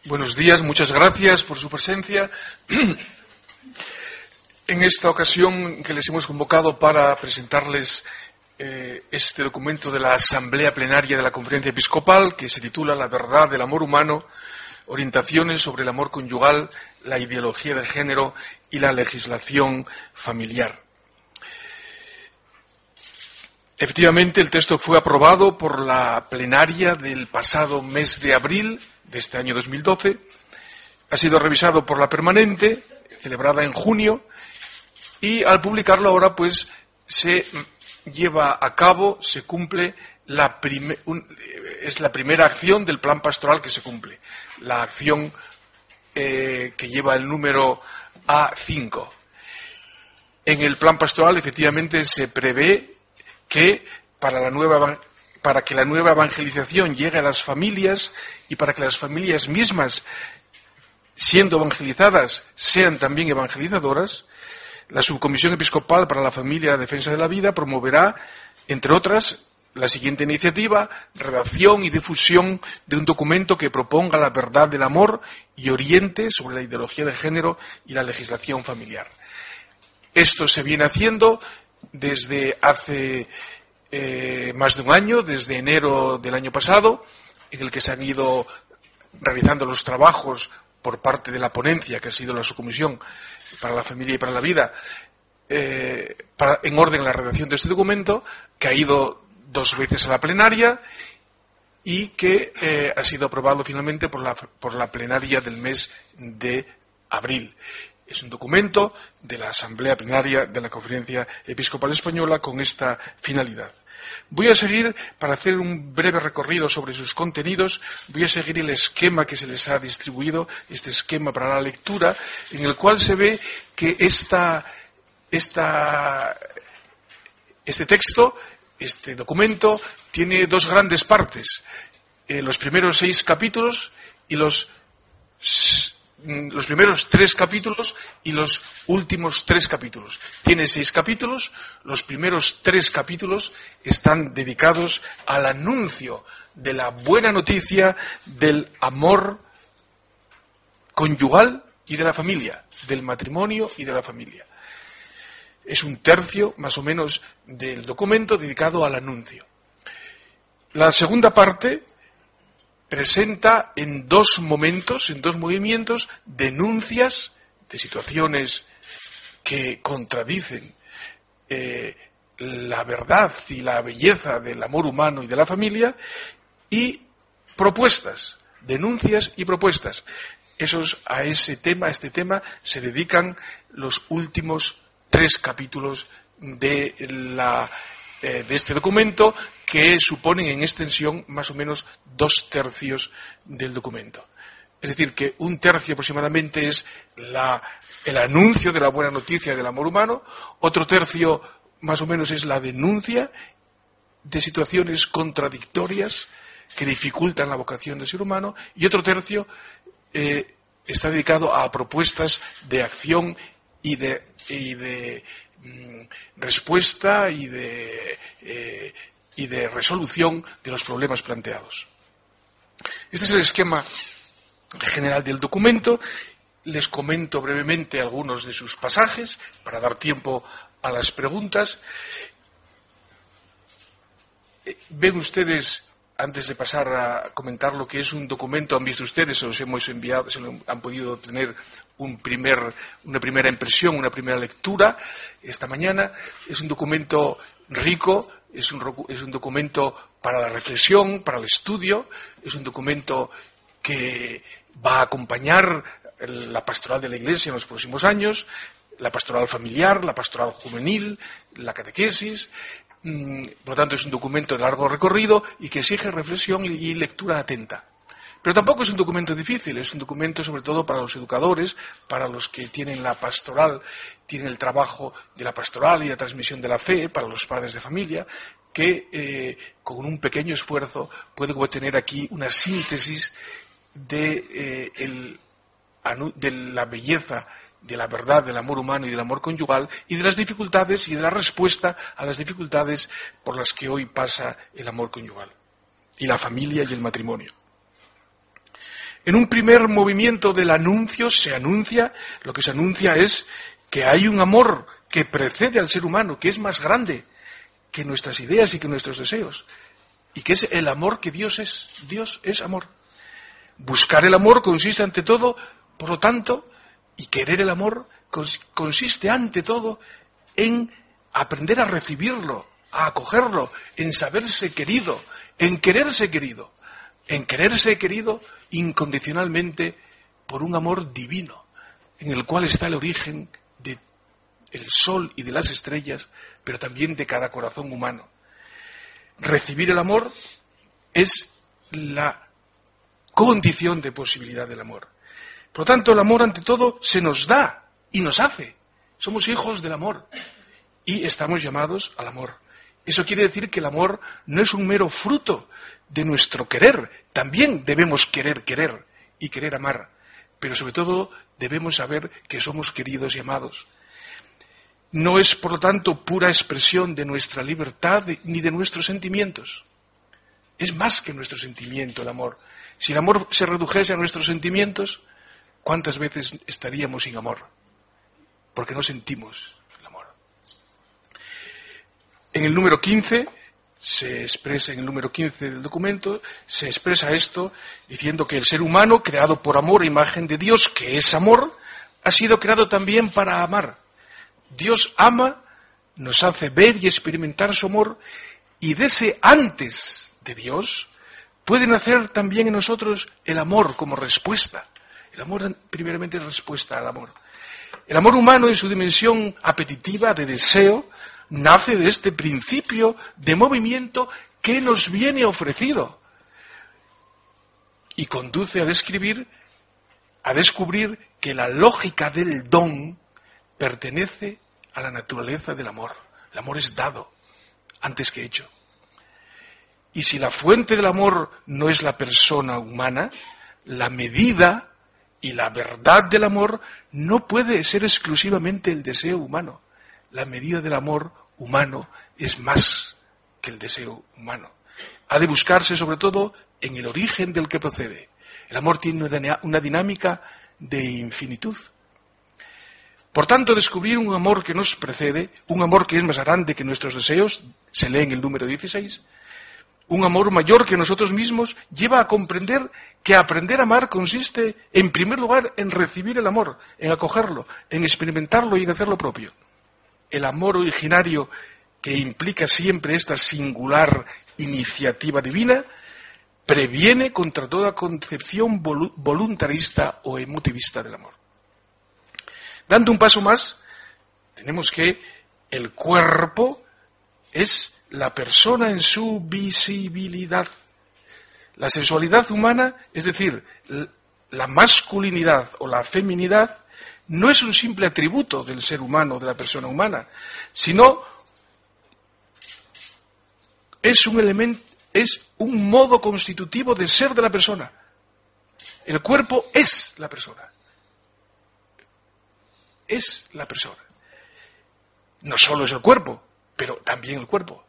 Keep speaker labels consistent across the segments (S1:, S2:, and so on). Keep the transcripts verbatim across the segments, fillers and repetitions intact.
S1: Buenos días, muchas gracias por su presencia. En esta ocasión que les hemos convocado para presentarles eh, este documento de la Asamblea Plenaria de la Conferencia Episcopal, que se titula La verdad del amor humano, orientaciones sobre el amor conyugal, la ideología de género y la legislación familiar. Efectivamente, el texto fue aprobado por la plenaria del pasado mes de abril de este año dos mil doce, ha sido revisado por la permanente, celebrada en junio, y al publicarlo ahora pues se lleva a cabo, se cumple, la prime, un, es la primera acción del plan pastoral que se cumple, la acción eh, que lleva el número A cinco. En el plan pastoral efectivamente se prevé que para la nueva para que la nueva evangelización llegue a las familias y para que las familias mismas, siendo evangelizadas, sean también evangelizadoras, la Subcomisión Episcopal para la Familia y la Defensa de la Vida promoverá, entre otras, la siguiente iniciativa: redacción y difusión de un documento que proponga la verdad del amor y oriente sobre la ideología de género y la legislación familiar. Esto se viene haciendo desde hace Eh, más de un año, desde enero del año pasado, en el que se han ido realizando los trabajos por parte de la ponencia, que ha sido la Subcomisión para la Familia y para la Vida, eh, para, en orden a la redacción de este documento, que ha ido dos veces a la plenaria y que eh, ha sido aprobado finalmente por la, por la plenaria del mes de abril. Es un documento de la Asamblea Plenaria de la Conferencia Episcopal Española con esta finalidad. Voy a seguir, para hacer un breve recorrido sobre sus contenidos, voy a seguir el esquema que se les ha distribuido, este esquema para la lectura, en el cual se ve que esta, esta, este texto, este documento, tiene dos grandes partes. Eh, los primeros seis capítulos y los los primeros tres capítulos y los últimos tres capítulos. Tiene seis capítulos, los primeros tres capítulos están dedicados al anuncio de la buena noticia del amor conyugal y de la familia, del matrimonio y de la familia. Es un tercio, más o menos, del documento dedicado al anuncio. La segunda parte presenta en dos momentos, en dos movimientos, denuncias de situaciones que contradicen eh, la verdad y la belleza del amor humano y de la familia, y propuestas, denuncias y propuestas. Esos, a ese tema, a este tema, se dedican los últimos tres capítulos de la de este documento, que suponen en extensión más o menos dos tercios del documento. Es decir, que un tercio aproximadamente es la, el anuncio de la buena noticia del amor humano, otro tercio más o menos es la denuncia de situaciones contradictorias que dificultan la vocación del ser humano, y otro tercio eh, está dedicado a propuestas de acción y de, y de respuesta y de, eh, y de resolución de los problemas planteados. Este es el esquema general del documento. Les comento brevemente algunos de sus pasajes para dar tiempo a las preguntas. Ven ustedes, antes de pasar a comentar lo que es un documento, han visto ustedes, se los hemos enviado, se lo han podido tener un primer, una primera impresión, una primera lectura esta mañana. Es un documento rico, es un, es un documento para la reflexión, para el estudio, es un documento que va a acompañar la pastoral de la Iglesia en los próximos años, la pastoral familiar, la pastoral juvenil, la catequesis. Por lo tanto, es un documento de largo recorrido y que exige reflexión y lectura atenta. Pero tampoco es un documento difícil, es un documento sobre todo para los educadores, para los que tienen la pastoral, tienen el trabajo de la pastoral y la transmisión de la fe, para los padres de familia, que eh, con un pequeño esfuerzo pueden obtener aquí una síntesis de, eh, el, de la belleza, de la verdad del amor humano y del amor conyugal, y de las dificultades y de la respuesta a las dificultades por las que hoy pasa el amor conyugal y la familia y el matrimonio. En un primer movimiento del anuncio se anuncia, lo que se anuncia es que hay un amor que precede al ser humano, que es más grande que nuestras ideas y que nuestros deseos, y que es el amor que Dios es. Dios es amor. Buscar el amor consiste ante todo, por lo tanto, y querer el amor consiste ante todo en aprender a recibirlo, a acogerlo, en saberse querido, en quererse querido, en quererse querido incondicionalmente por un amor divino, en el cual está el origen del sol y de las estrellas, pero también de cada corazón humano. Recibir el amor es la condición de posibilidad del amor. Por lo tanto, el amor ante todo se nos da y nos hace. Somos hijos del amor y estamos llamados al amor. Eso quiere decir que el amor no es un mero fruto de nuestro querer. También debemos querer querer y querer amar, pero sobre todo debemos saber que somos queridos y amados. No es, por lo tanto, pura expresión de nuestra libertad ni de nuestros sentimientos. Es más que nuestro sentimiento el amor. Si el amor se redujese a nuestros sentimientos, ¿cuántas veces estaríamos sin amor? Porque no sentimos el amor. En el número quince, se expresa en el número quince del documento, se expresa esto diciendo que el ser humano, creado por amor a imagen de Dios, que es amor, ha sido creado también para amar. Dios ama, nos hace ver y experimentar su amor, y de ese antes de Dios puede nacer también en nosotros el amor como respuesta. El amor primeramente es respuesta al amor. El amor humano en su dimensión apetitiva, de deseo, nace de este principio de movimiento que nos viene ofrecido y conduce a describir, a descubrir que la lógica del don pertenece a la naturaleza del amor. El amor es dado antes que hecho. Y si la fuente del amor no es la persona humana, la medida y la verdad del amor no puede ser exclusivamente el deseo humano. La medida del amor humano es más que el deseo humano. Ha de buscarse sobre todo en el origen del que procede. El amor tiene una dinámica de infinitud. Por tanto, descubrir un amor que nos precede, un amor que es más grande que nuestros deseos, se lee en el número dieciséis, un amor mayor que nosotros mismos, lleva a comprender que aprender a amar consiste, en primer lugar, en recibir el amor, en acogerlo, en experimentarlo y en hacerlo propio. El amor originario, que implica siempre esta singular iniciativa divina, previene contra toda concepción voluntarista o emotivista del amor. Dando un paso más, tenemos que el cuerpo es la persona en su visibilidad. La sexualidad humana, es decir, la masculinidad o la feminidad, no es un simple atributo del ser humano, de la persona humana, sino es un elemento, es un modo constitutivo de ser de la persona. El cuerpo es la persona. Es la persona. No solo es el cuerpo, pero también el cuerpo.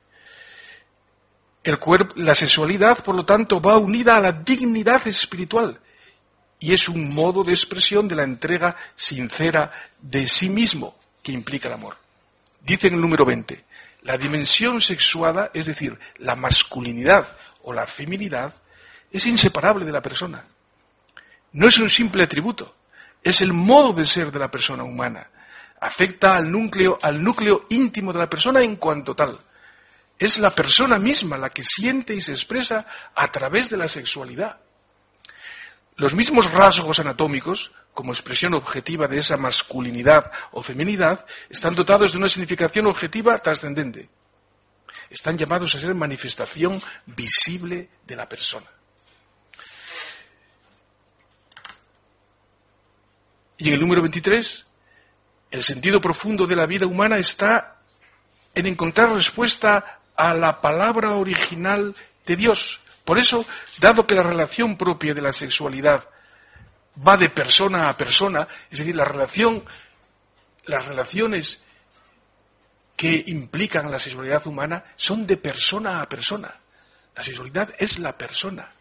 S1: El cuerpo, la sexualidad, por lo tanto, va unida a la dignidad espiritual y es un modo de expresión de la entrega sincera de sí mismo que implica el amor. Dice en el número veinte, la dimensión sexuada, es decir, la masculinidad o la feminidad, es inseparable de la persona. No es un simple atributo, es el modo de ser de la persona humana. Afecta al núcleo, al núcleo íntimo de la persona en cuanto tal. Es la persona misma la que siente y se expresa a través de la sexualidad. Los mismos rasgos anatómicos, como expresión objetiva de esa masculinidad o feminidad, están dotados de una significación objetiva trascendente. Están llamados a ser manifestación visible de la persona. Y en el número veintitrés, el sentido profundo de la vida humana está en encontrar respuesta a la palabra original de Dios. Por eso, dado que la relación propia de la sexualidad va de persona a persona, es decir, la relación, las relaciones que implican la sexualidad humana son de persona a persona. La sexualidad es la persona.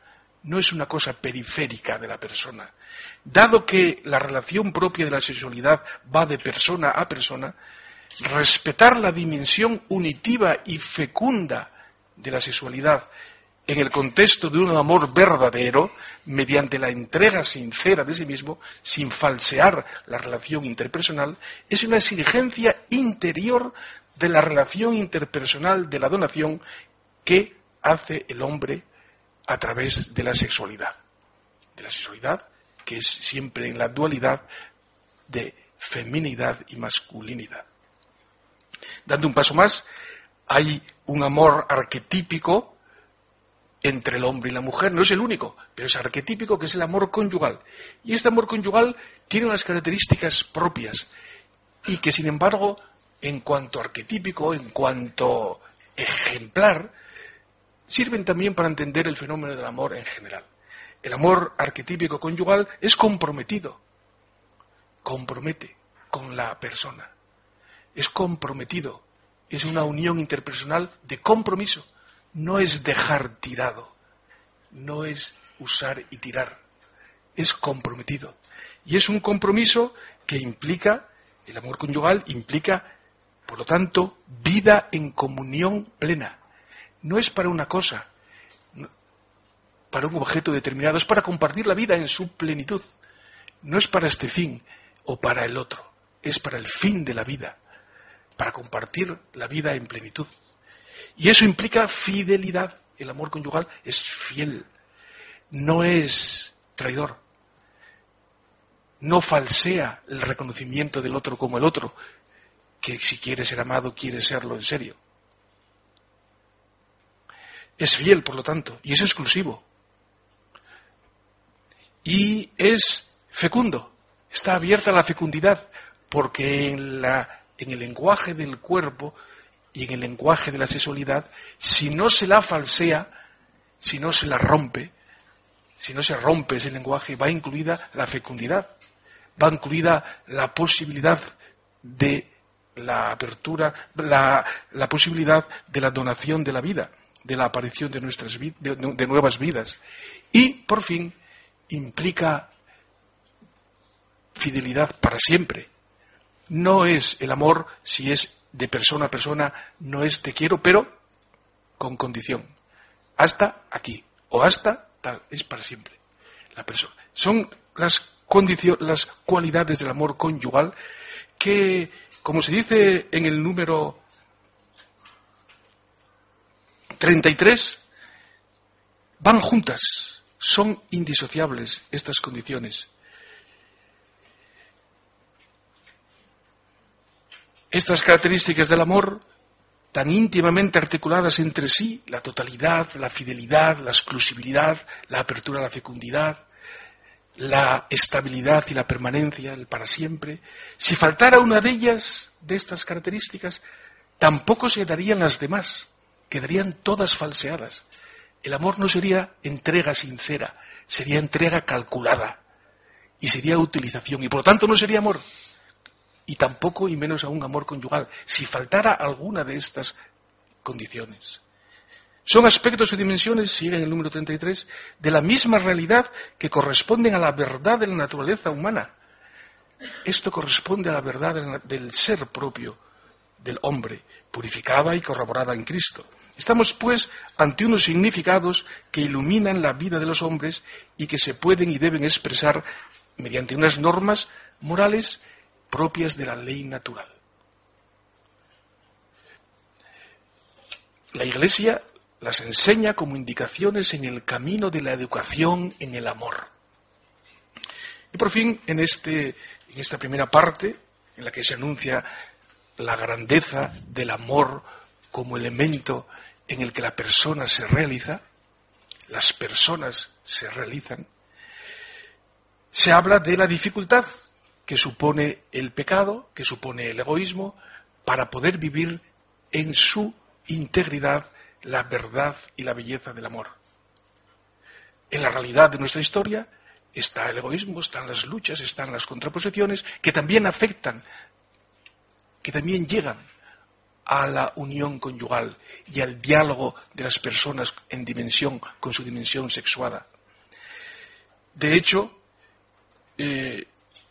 S1: no es una cosa periférica de la persona. Dado que la relación propia de la sexualidad va de persona a persona, respetar la dimensión unitiva y fecunda de la sexualidad en el contexto de un amor verdadero, mediante la entrega sincera de sí mismo, sin falsear la relación interpersonal, es una exigencia interior de la relación interpersonal de la donación que hace el hombre a través de la sexualidad. De la sexualidad que es siempre en la dualidad de feminidad y masculinidad. Dando un paso más, hay un amor arquetípico entre el hombre y la mujer, no es el único, pero es arquetípico, que es el amor conyugal. Y este amor conyugal tiene unas características propias y que, sin embargo, en cuanto arquetípico, en cuanto ejemplar, sirven también para entender el fenómeno del amor en general. El amor arquetípico conyugal es comprometido, compromete con la persona, es comprometido, es una unión interpersonal de compromiso, no es dejar tirado, no es usar y tirar, es comprometido. Y es un compromiso que implica, el amor conyugal implica, por lo tanto, vida en comunión plena. No es para una cosa, para un objeto determinado, es para compartir la vida en su plenitud. No es para este fin o para el otro, es para el fin de la vida, para compartir la vida en plenitud. Y eso implica fidelidad. El amor conyugal es fiel, no es traidor, no falsea el reconocimiento del otro como el otro, que si quiere ser amado quiere serlo en serio. Es fiel, por lo tanto, y es exclusivo. Y es fecundo, está abierta a la fecundidad, porque en, la, en el lenguaje del cuerpo y en el lenguaje de la sexualidad, si no se la falsea, si no se la rompe, si no se rompe ese lenguaje, va incluida la fecundidad, va incluida la posibilidad de la apertura, la, la posibilidad de la donación de la vida, de la aparición de, nuestras, de, de nuevas vidas. Y, por fin, implica fidelidad para siempre. No es el amor, si es de persona a persona, no es te quiero, pero con condición. Hasta aquí, o hasta tal, es para siempre. La persona. Son las, condicio- las cualidades del amor conyugal que, como se dice en el número treinta y tres, van juntas. Son indisociables estas condiciones. Estas características del amor, tan íntimamente articuladas entre sí, la totalidad, la fidelidad, la exclusividad, la apertura a la fecundidad, la estabilidad y la permanencia, el para siempre, si faltara una de ellas, de estas características, tampoco se darían las demás, quedarían todas falseadas. El amor no sería entrega sincera, sería entrega calculada y sería utilización y por lo tanto no sería amor y tampoco y menos aún amor conyugal si faltara alguna de estas condiciones. Son aspectos o dimensiones, sigue en el número treinta y tres, de la misma realidad que corresponden a la verdad de la naturaleza humana. Esto corresponde a la verdad del ser propio del hombre, purificada y corroborada en Cristo. Estamos, pues, ante unos significados que iluminan la vida de los hombres y que se pueden y deben expresar mediante unas normas morales propias de la ley natural. La Iglesia las enseña como indicaciones en el camino de la educación en el amor. Y por fin, en, este, en esta primera parte, en la que se anuncia la grandeza del amor como elemento en el que la persona se realiza, las personas se realizan, se habla de la dificultad que supone el pecado, que supone el egoísmo, para poder vivir en su integridad la verdad y la belleza del amor. En la realidad de nuestra historia está el egoísmo, están las luchas, están las contraposiciones, que también afectan, que también llegan a la unión conyugal y al diálogo de las personas en dimensión, con su dimensión sexuada. De hecho, eh,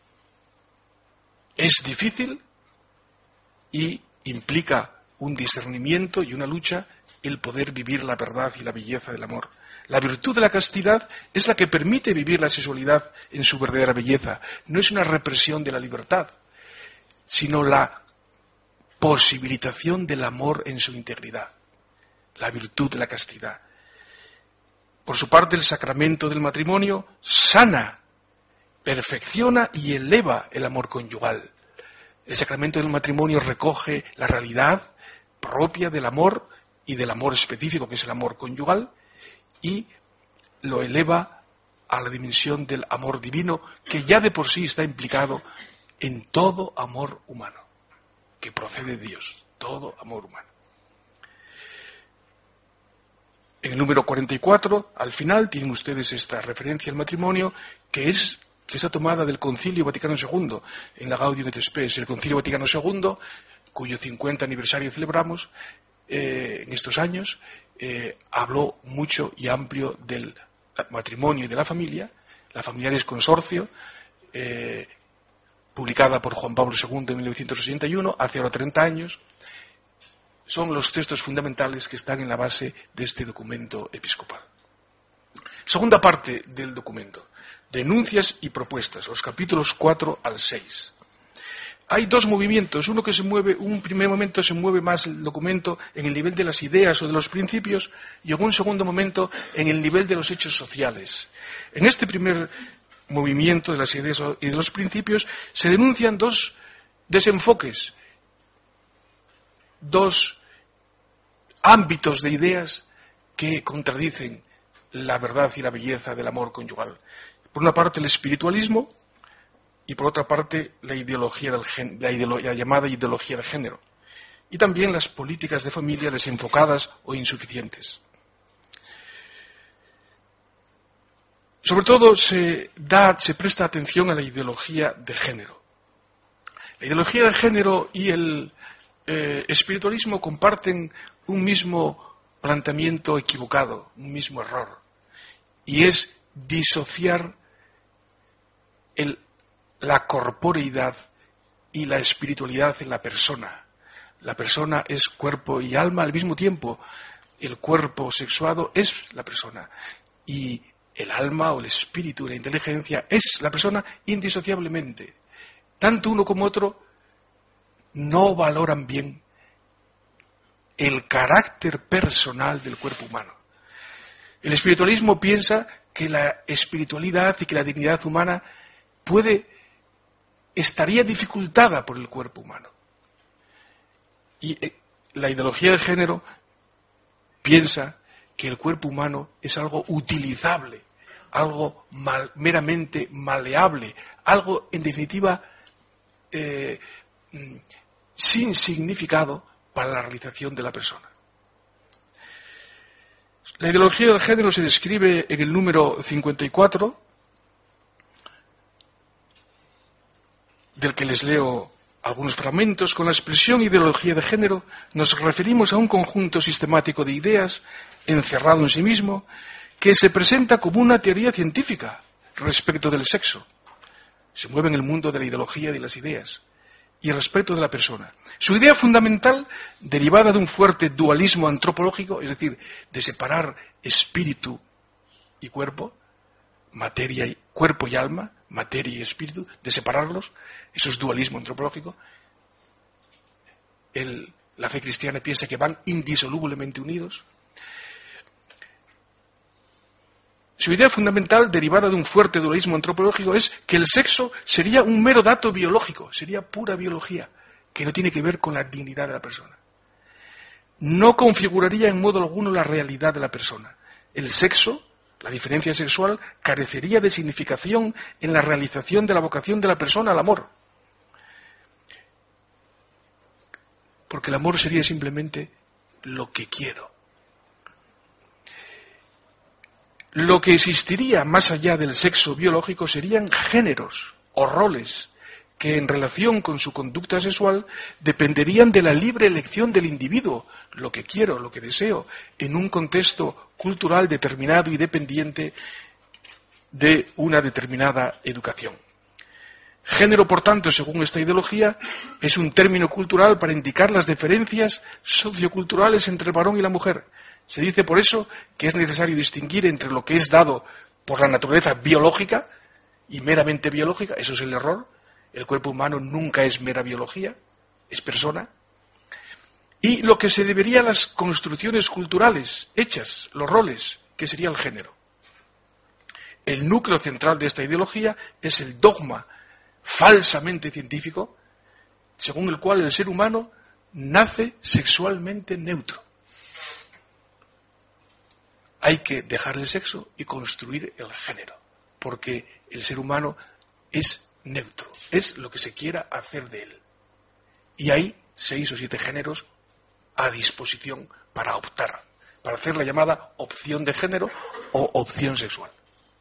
S1: es difícil y implica un discernimiento y una lucha el poder vivir la verdad y la belleza del amor. La virtud de la castidad es la que permite vivir la sexualidad en su verdadera belleza. No es una represión de la libertad, sino la posibilitación del amor en su integridad. La virtud de la castidad. Por su parte, el sacramento del matrimonio sana, perfecciona y eleva el amor conyugal. El sacramento del matrimonio recoge la realidad propia del amor y del amor específico, que es el amor conyugal, y lo eleva a la dimensión del amor divino, que ya de por sí está implicado en todo amor humano, que procede de Dios, todo amor humano. En el número cuarenta y cuatro, al final, tienen ustedes esta referencia al matrimonio, que es que está tomada del Concilio Vaticano segundo, en la Gaudium et Spes. El Concilio Vaticano segundo, cuyo cincuenta aniversario celebramos eh, en estos años, eh, habló mucho y amplio del matrimonio y de la familia, la Familiaris Consortio, eh, publicada por Juan Pablo segundo en mil novecientos sesenta y uno, hace ahora treinta años. Son los textos fundamentales que están en la base de este documento episcopal. Segunda parte del documento. Denuncias y propuestas, los capítulos cuatro al seis. Hay dos movimientos, uno que se mueve, un primer momento se mueve más el documento en el nivel de las ideas o de los principios, y en un segundo momento en el nivel de los hechos sociales. En este primer movimiento de las ideas y de los principios se denuncian dos desenfoques, dos ámbitos de ideas que contradicen la verdad y la belleza del amor conyugal. Por una parte el espiritualismo y por otra parte la ideología del gen, la, ideolo, la llamada ideología de género, y también las políticas de familia desenfocadas o insuficientes. Sobre todo se da, se presta atención a la ideología de género. La ideología de género y el eh, espiritualismo comparten un mismo planteamiento equivocado, un mismo error, y es disociar el, la corporeidad y la espiritualidad en la persona. La persona es cuerpo y alma al mismo tiempo. El cuerpo sexuado es la persona y el alma o el espíritu, la inteligencia es la persona indisociablemente. Tanto uno como otro no valoran bien el carácter personal del cuerpo humano. El espiritualismo piensa que la espiritualidad y que la dignidad humana puede, estaría dificultada por el cuerpo humano. Y la ideología de género piensa que el cuerpo humano es algo utilizable, algo mal, meramente maleable, algo en definitiva eh, sin significado para la realización de la persona. La ideología del género se describe en el número cincuenta y cuatro, del que les leo algunos fragmentos. Con la expresión ideología de género nos referimos a un conjunto sistemático de ideas encerrado en sí mismo que se presenta como una teoría científica respecto del sexo. Se mueve en el mundo de la ideología y de las ideas y el respeto de la persona. Su idea fundamental, derivada de un fuerte dualismo antropológico, es decir, de separar espíritu y cuerpo, materia y cuerpo y alma, materia y espíritu, de separarlos, eso es dualismo antropológico. El, la fe cristiana piensa que van indisolublemente unidos. Su idea fundamental, derivada de un fuerte dualismo antropológico, es que el sexo sería un mero dato biológico, sería pura biología, que no tiene que ver con la dignidad de la persona. No configuraría en modo alguno la realidad de la persona. El sexo, la diferencia sexual, carecería de significación en la realización de la vocación de la persona al amor. Porque el amor sería simplemente lo que quiero. Lo que existiría más allá del sexo biológico serían géneros o roles que en relación con su conducta sexual dependerían de la libre elección del individuo, lo que quiero, lo que deseo, en un contexto cultural determinado y dependiente de una determinada educación. Género, por tanto, según esta ideología, es un término cultural para indicar las diferencias socioculturales entre el varón y la mujer. Se dice por eso que es necesario distinguir entre lo que es dado por la naturaleza biológica y meramente biológica. Eso es el error. El cuerpo humano nunca es mera biología, es persona. Y lo que se debería a las construcciones culturales hechas, los roles, que sería el género. El núcleo central de esta ideología es el dogma falsamente científico, según el cual el ser humano nace sexualmente neutro. Hay que dejar el sexo y construir el género, porque el ser humano es neutro, es lo que se quiera hacer de él. Y hay seis o siete géneros a disposición para optar, para hacer la llamada opción de género o opción sexual.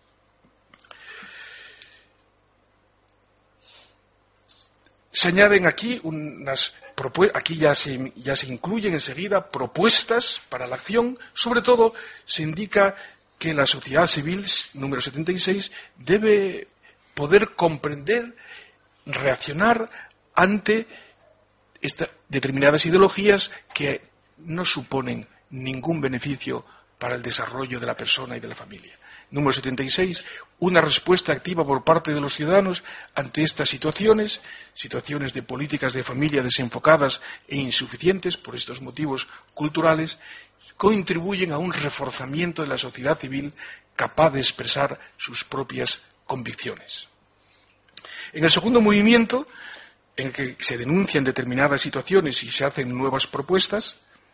S1: Se añaden aquí unas propuestas, aquí ya se, ya se incluyen enseguida propuestas para la acción. Sobre todo se indica que la sociedad civil, número setenta y seis, debe poder comprender, reaccionar ante estas determinadas ideologías que no suponen ningún beneficio para el desarrollo de la persona y de la familia. Número setenta y seis, una respuesta activa por parte de los ciudadanos ante estas situaciones, situaciones de políticas de familia desenfocadas e insuficientes por estos motivos culturales, contribuyen a un reforzamiento de la sociedad civil capaz de expresar sus propias convicciones. En el segundo movimiento, en el que se denuncian determinadas situaciones y se hacen nuevas propuestas,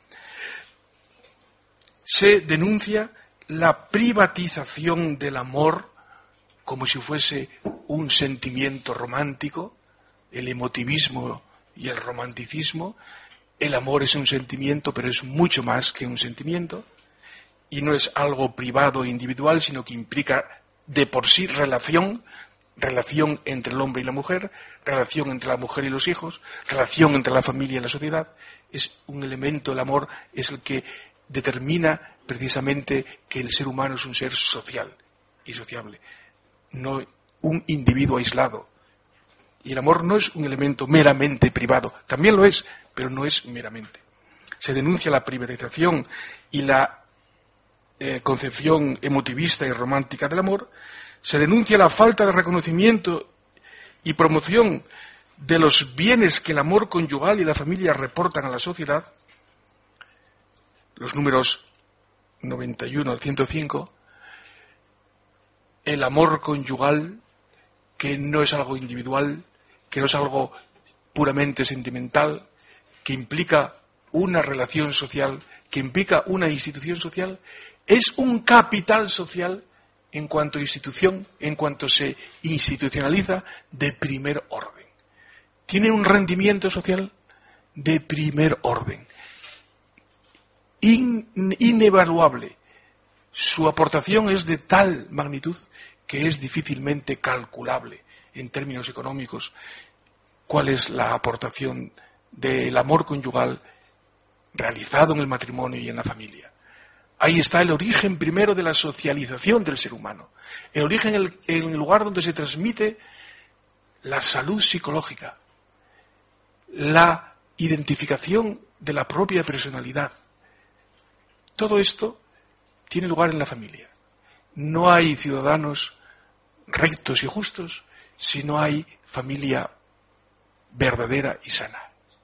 S1: se denuncia la privatización del amor como si fuese un sentimiento romántico, el emotivismo y el romanticismo. El amor es un sentimiento, pero es mucho más que un sentimiento, y no es algo privado e individual, sino que implica de por sí relación, relación entre el hombre y la mujer, relación entre la mujer y los hijos, relación entre la familia y la sociedad. Es un elemento, el amor es el que determina precisamente que el ser humano es un ser social y sociable, no un individuo aislado. Y el amor no es un elemento meramente privado, también lo es, pero no es meramente. Se denuncia la privatización y la eh, concepción emotivista y romántica del amor. Se denuncia la falta de reconocimiento y promoción de los bienes que el amor conyugal y la familia reportan a la sociedad. Los números noventa y uno al ciento cinco, el amor conyugal, que no es algo individual, que no es algo puramente sentimental, que implica una relación social, que implica una institución social, es un capital social en cuanto a institución, en cuanto se institucionaliza de primer orden. Tiene un rendimiento social de primer orden. In, inevaluable. Su aportación es de tal magnitud que es difícilmente calculable en términos económicos cuál es la aportación del amor conyugal realizado en el matrimonio y en la familia. Ahí está el origen primero de la socialización del ser humano, el origen en el, en el lugar donde se transmite la salud psicológica, la identificación de la propia personalidad. Todo esto tiene lugar en la familia. No hay ciudadanos rectos y justos si no hay familia verdadera y sana.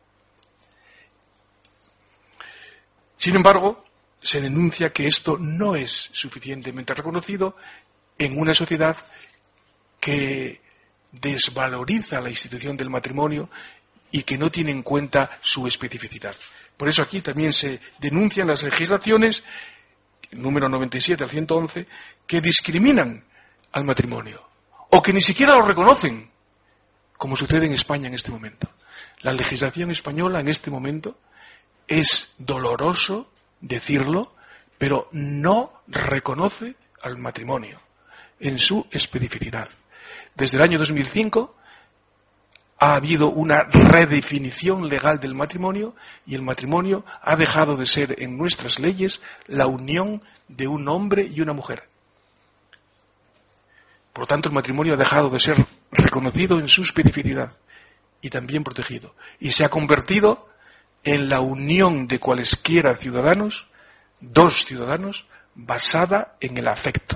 S1: Sin embargo, se denuncia que esto no es suficientemente reconocido en una sociedad que desvaloriza la institución del matrimonio y que no tiene en cuenta su especificidad. Por eso aquí también se denuncian las legislaciones, número noventa y siete al ciento once, que discriminan al matrimonio o que ni siquiera lo reconocen, como sucede en España en este momento. La legislación española en este momento, es doloroso decirlo, pero no reconoce al matrimonio en su especificidad. Desde el año dos mil cinco ha habido una redefinición legal del matrimonio y el matrimonio ha dejado de ser en nuestras leyes la unión de un hombre y una mujer. Por lo tanto, el matrimonio ha dejado de ser reconocido en su especificidad y también protegido, y se ha convertido en la unión de cualesquiera ciudadanos, dos ciudadanos, basada en el afecto.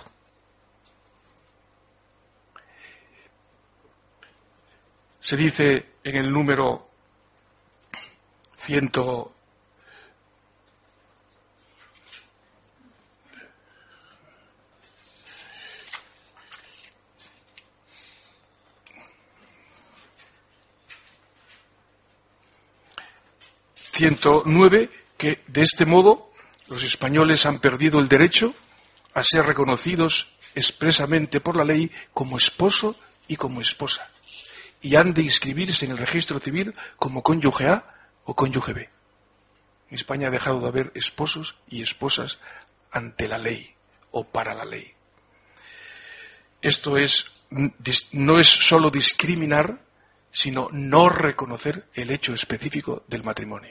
S1: Se dice en el número ciento ciento nueve que de este modo los españoles han perdido el derecho a ser reconocidos expresamente por la ley como esposo y como esposa, y han de inscribirse en el registro civil como cónyuge A o cónyuge B. En España ha dejado de haber esposos y esposas ante la ley o para la ley. Esto es, no es solo discriminar, sino no reconocer el hecho específico del matrimonio.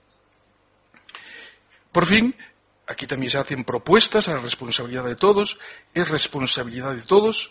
S1: Por fin, aquí también se hacen propuestas a la responsabilidad de todos. Es responsabilidad de todos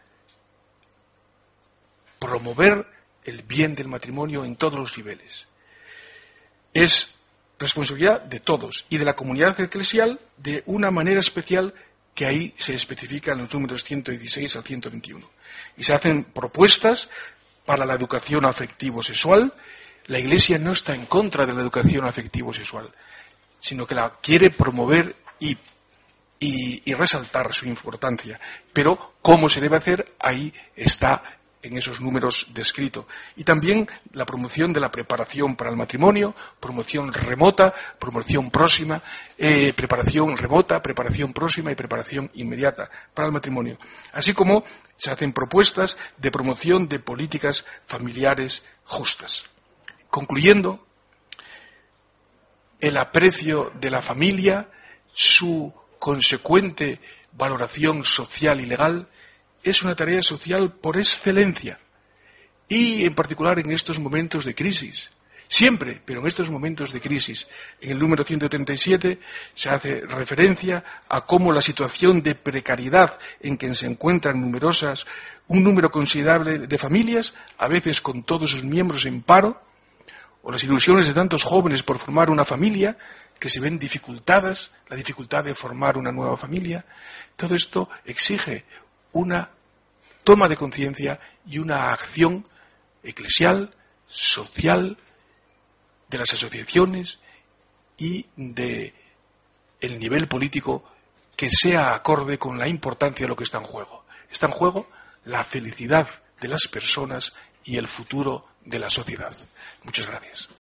S1: promover el bien del matrimonio en todos los niveles. Es responsabilidad de todos y de la comunidad eclesial de una manera especial que ahí se especifica en los números ciento dieciséis al ciento veintiuno. Y se hacen propuestas para la educación afectivo-sexual. La Iglesia no está en contra de la educación afectivo-sexual, sino que la quiere promover y, y, y resaltar su importancia. Pero cómo se debe hacer, ahí está en esos números descrito. Y también la promoción de la preparación para el matrimonio, promoción remota, promoción próxima, eh, preparación remota, preparación próxima y preparación inmediata para el matrimonio. Así como se hacen propuestas de promoción de políticas familiares justas. Concluyendo, el aprecio de la familia, su consecuente valoración social y legal, es una tarea social por excelencia, y en particular en estos momentos de crisis. Siempre, pero en estos momentos de crisis. En el número ciento treinta y siete se hace referencia a cómo la situación de precariedad en que se encuentran numerosas, un número considerable de familias, a veces con todos sus miembros en paro, o las ilusiones de tantos jóvenes por formar una familia, que se ven dificultadas, la dificultad de formar una nueva familia. Todo esto exige una toma de conciencia y una acción eclesial, social, de las asociaciones y del nivel político que sea acorde con la importancia de lo que está en juego. Está en juego la felicidad de las personas y el futuro de la sociedad. Muchas gracias.